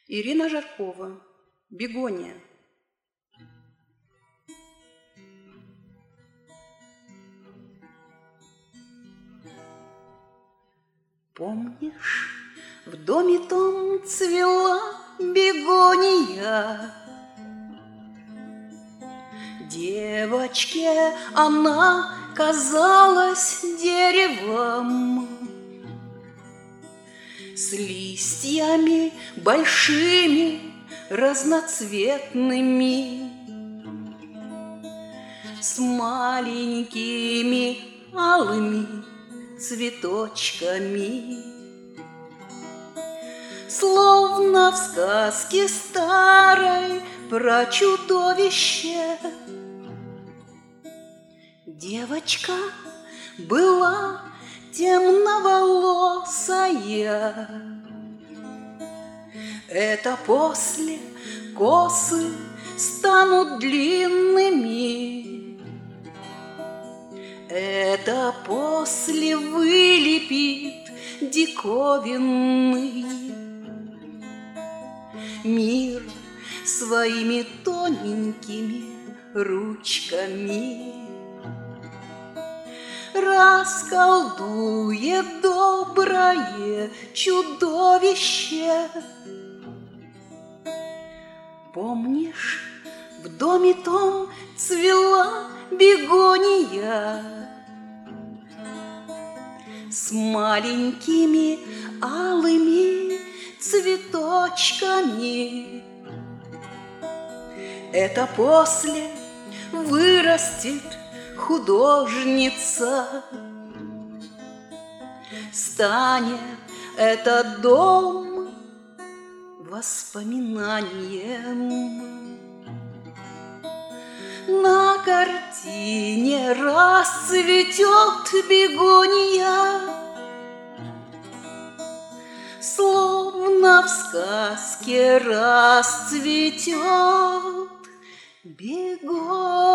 Ирина Жаркова. Бегония. Помнишь, в доме том цвела бегония? Девочке она казалась деревом, с листьями большими, разноцветными, с маленькими алыми цветочками. Словно в сказке старой про чудовище. Девочка была темноволосая. Это после косы станут длинными. Это после вылепит диковинный мир своими тоненькими ручками. Расколдует доброе чудовище. Помнишь, в доме том цвела бегония с маленькими алыми цветочками. Это после вырастет художница. Станет этот дом воспоминанием. На картине расцветет бегония, словно в сказке расцветет бегония.